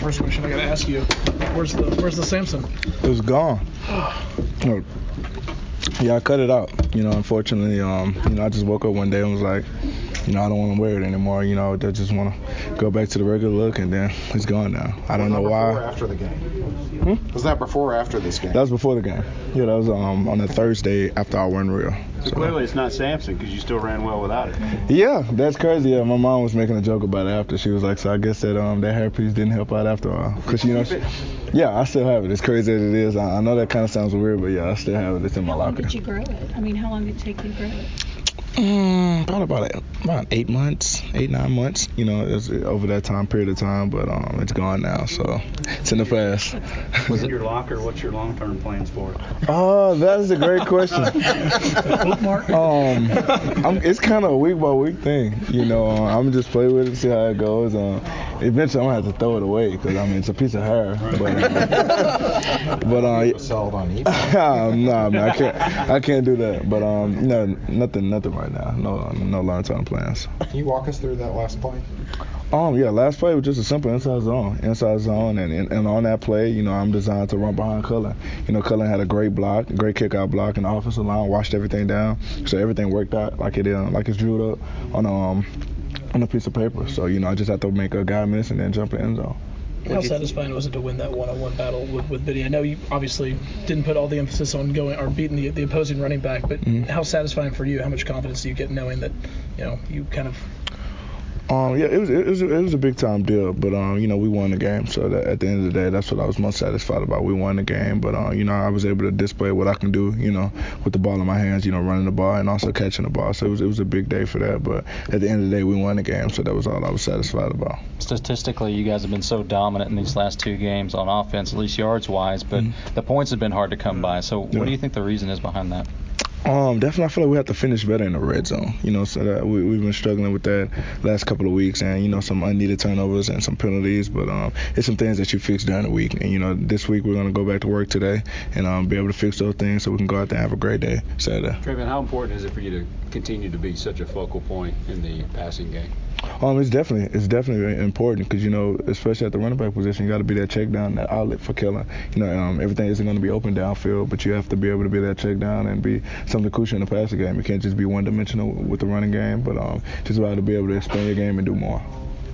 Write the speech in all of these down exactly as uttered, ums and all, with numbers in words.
first question I got to ask you. Where's the Where's the Samson? It was gone. No. Yeah, I cut it out. You know, unfortunately, um, you know, I just woke up one day and was like, you know, I don't want to wear it anymore. You know, I just want to go back to the regular look, and then it's gone now. I don't know why. Was that before or after the game? Hmm? Was that before or after this game? That was before the game. Yeah, that was um, on a Thursday after our win reel. So, so clearly it's not Samson because you still ran well without it. Yeah, that's crazy. Yeah, my mom was making a joke about it after. She was like, so I guess that um that hairpiece didn't help out after all. Cause you know, she, yeah, I still have it. As crazy as it is, I, I know that kind of sounds weird, but yeah, I still have it. It's in my locker. How long did you grow it? I mean, how long did it take you to grow it? Mm, probably about about eight months, eight nine months. You know, it's over that time period of time, but um, it's gone now, so it's in the past. Was it your locker? What's your long-term plans for it? Oh, that is a great question. um, I'm, it's kind of a week by week thing. You know, uh, I'm just play with it, see how it goes. Uh, eventually, I'm gonna have to throw it away because I mean it's a piece of hair. But uh, but uh, sell it on eBay. nah, man, I can't I can't do that. But um, no, nothing, nothing right now. No, no long-term plans. Can you walk us through that last play? Um, yeah, last play was just a simple inside zone, inside zone, and, and and on that play, you know, I'm designed to run behind Cullen. You know, Cullen had a great block, great kick-out block, and the offensive line washed everything down, so everything worked out like it uh, like it's drew up on um on a piece of paper. So you know, I just have to make a guy miss and then jump in the end zone. How satisfying was it to win that one-on-one battle with, with Biddy? I know you obviously didn't put all the emphasis on going or beating the, the opposing running back, but mm-hmm. How satisfying for you? How much confidence do you get knowing that, you know, you kind of Um, yeah, it was it was it was a big time deal, but um, you know, we won the game. So that at the end of the day, that's what I was most satisfied about. We won the game, but uh, you know, I was able to display what I can do, you know, with the ball in my hands, you know, running the ball and also catching the ball. So it was it was a big day for that. But at the end of the day, we won the game, so that was all I was satisfied about. Statistically, you guys have been so dominant in these last two games on offense, at least yards wise, but mm-hmm. the points have been hard to come by. So yeah. What do you think the reason is behind that? Um, definitely, I feel like we have to finish better in the red zone. You know, so that we, we've been struggling with that last couple of weeks, and you know, some unneeded turnovers and some penalties. But um, it's some things that you fix during the week. And you know, this week we're gonna go back to work today and um, be able to fix those things so we can go out there and have a great day Saturday. Trayvon, how important is it for you to continue to be such a focal point in the passing game? Um, it's definitely it's definitely important because you know, especially at the running back position, you got to be that check down, that outlet for Kellen. You know, um, everything isn't going to be open downfield, but you have to be able to be that check down and be something crucial in the passing game. You can't just be one dimensional with the running game, but um, just about to be able to expand your game and do more.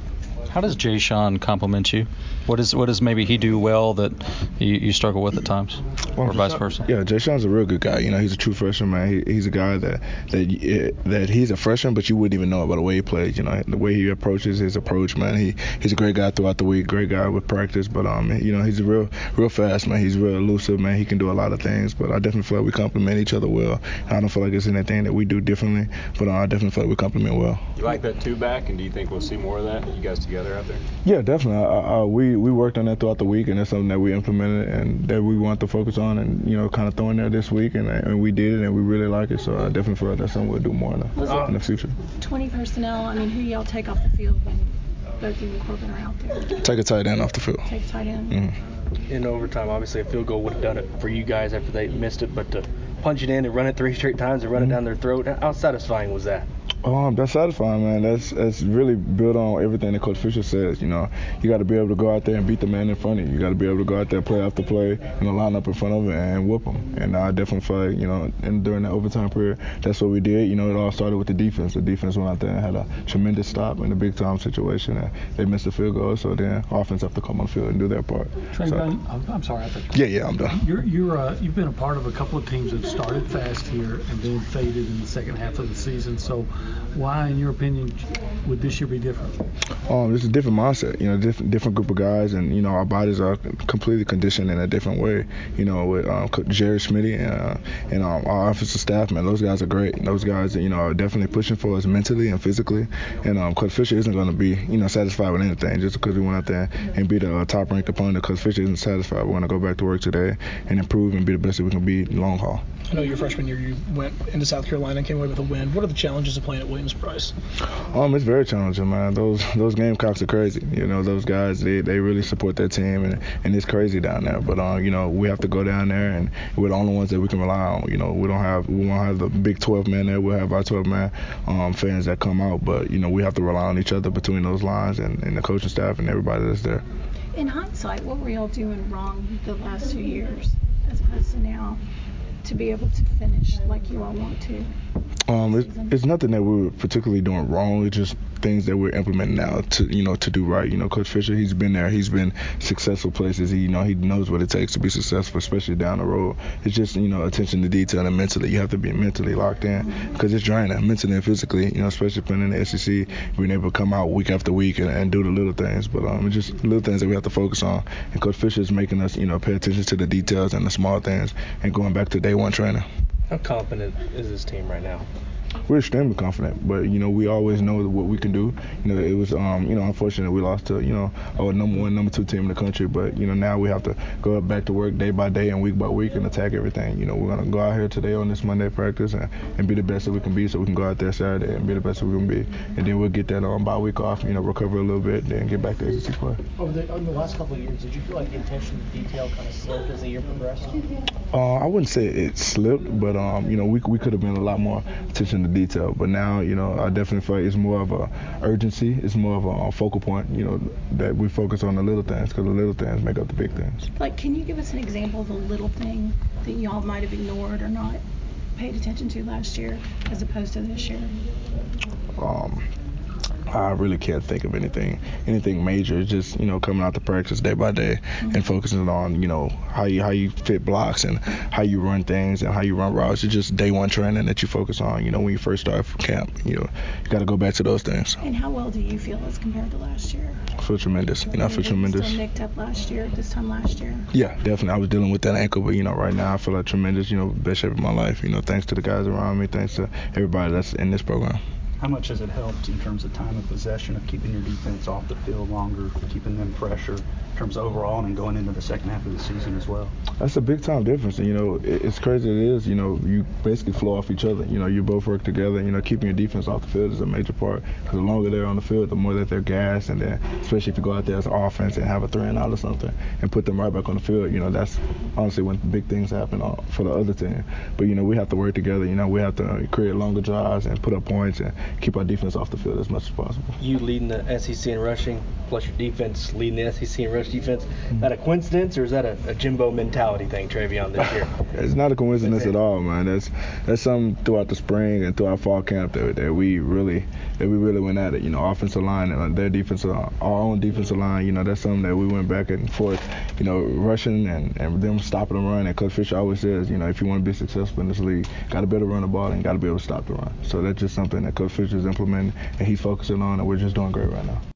How does Jay Sean compliment you? What is what does maybe he do well that you, you struggle with at times, or vice versa? Yeah, Jay Sean's a real good guy. You know, he's a true freshman, man. He, he's a guy that that that he's a freshman, but you wouldn't even know it by the way he plays. You know, the way he approaches his approach, man. He he's a great guy throughout the week, great guy with practice. But um, you know, he's a real real fast man. He's real elusive, man. He can do a lot of things. But I definitely feel like we complement each other well. I don't feel like it's anything that we do differently, but uh, I definitely feel like we complement well. You like that two back, and do you think we'll see more of that? You guys together out there? Yeah, definitely. I, I, we we worked on that throughout the week, and that's something that we implemented and that we want to focus on, and you know, kind of throw in there this week, and, and we did it, and we really like it. So I definitely feel like that's something we'll do more in the, in the future. twenty personnel. I mean, who y'all take off the field when both of you and are out there? Take a tight end off the field. Take a tight end. Mm-hmm. In overtime, obviously a field goal would have done it for you guys after they missed it, but to punch it in and run it three straight times and run mm-hmm. it down their throat, how satisfying was that? Um, that's satisfying, man. That's that's really built on everything that Coach Fisher says. You know, you got to be able to go out there and beat the man in front of you. You got to be able to go out there, play after play, you know, line up in front of him and whoop him. And I definitely feel like, you know, and during the overtime period, that's what we did. You know, it all started with the defense. The defense went out there and had a tremendous stop in a big time situation, and they missed the field goal. So then offense have to come on the field and do their part. Trayvon, so, I'm, I'm sorry. I thought yeah, yeah, I'm done. You're you're uh, you've been a part of a couple of teams that started fast here and then faded in the second half of the season. So why, in your opinion, would this year be different? Um, it's a different mindset, you know, different different group of guys, and you know, our bodies are completely conditioned in a different way. You know, with um, Jerry Smitty and uh, and um, our offensive staff, man, those guys are great. Those guys, you know, are definitely pushing for us mentally and physically. And um, Coach Fisher isn't going to be, you know, satisfied with anything just because we went out there and beat a top-ranked opponent. Coach Fisher isn't satisfied. We want to go back to work today and improve and be the best that we can be long haul. I know your freshman year you went into South Carolina and came away with a win. What are the challenges of playing at Williams-Brice? Um, it's very challenging, man. Those those Gamecocks are crazy. You know, those guys, they, they really support their team, and, and it's crazy down there. But um, you know, we have to go down there, and we're the only ones that we can rely on. You know, we don't have we won't have the big twelve man there. We'll have our twelve man um, fans that come out, but you know, we have to rely on each other between those lines and, and the coaching staff and everybody that's there. In hindsight, what were y'all doing wrong the last two years as opposed to now to be able to finish like you all want to? Um, it, it's nothing that we were particularly doing wrong. It's just things that we're implementing now to, you know, to do right. You know, Coach Fisher, he's been there. He's been successful places. He, you know, he knows what it takes to be successful, especially down the road. It's just, you know, attention to detail and mentally. You have to be mentally locked in because it's draining, mentally and physically. You know, especially playing in the S E C, being able to come out week after week and, and do the little things. But um, it's just little things that we have to focus on. And Coach Fisher is making us, you know, pay attention to the details and the small things and going back to day one training. How confident is this team right now? We're extremely confident, but you know we always know what we can do. You know it was um you know unfortunate we lost to you know our number one, number two team in the country, but you know now we have to go back to work day by day and week by week and attack everything. You know we're gonna go out here today on this Monday practice and, and be the best that we can be, so we can go out there Saturday and be the best that we can be, and then we'll get that on um, bye week off. You know recover a little bit, then get back to S E C play. Over the, over the last couple of years, did you feel like the attention to detail kind of slipped as the year progressed? Uh, I wouldn't say it slipped, but um, you know, we we could have been a lot more attention to detail. But now, you know, I definitely feel like it's more of a urgency. It's more of a focal point. You know, that we focus on the little things because the little things make up the big things. Like, can you give us an example of a little thing that y'all might have ignored or not paid attention to last year as opposed to this year? Um. I really can't think of anything, anything major. It's just, you know, coming out to practice day by day mm-hmm. and focusing on, you know, how you how you fit blocks and how you run things and how you run routes. It's just day one training that you focus on, you know, when you first start camp. You know, you got to go back to those things. And how well do you feel as compared to last year? I feel tremendous. You know, I feel you tremendous. Still nicked up last year, this time last year? Yeah, definitely. I was dealing with that ankle, but, you know, right now I feel like tremendous, you know, best shape of my life. You know, thanks to the guys around me, thanks to everybody that's in this program. How much has it helped in terms of time of possession, of keeping your defense off the field longer, keeping them fresher, in terms of overall and going into the second half of the season as well? That's a big time difference. You know, it's crazy it is, you know, you basically flow off each other. You know, you both work together. You know, keeping your defense off the field is a major part because the longer they're on the field, the more that they're gassed, and then especially if you go out there as an offense and have a three and out or something and put them right back on the field, you know, that's honestly when big things happen for the other team. But, you know, we have to work together. You know, we have to create longer drives and put up points and keep our defense off the field as much as possible. You leading the S E C in rushing, plus your defense leading the S E C in rush defense. Is that a coincidence, or is that a, a Jimbo mentality thing, Travion, this year? It's not a coincidence at all, man. That's that's something throughout the spring and throughout fall camp that, that we really that we really went at it. You know, offensive line and their defensive, our own defensive line. You know, that's something that we went back and forth. You know, rushing and, and them stopping the run. And Coach Fisher always says, you know, if you want to be successful in this league, got to be able to run the ball and got to be able to stop the run. So that's just something that Coach Fisher is implementing and he's focusing on, and we're just doing great right now.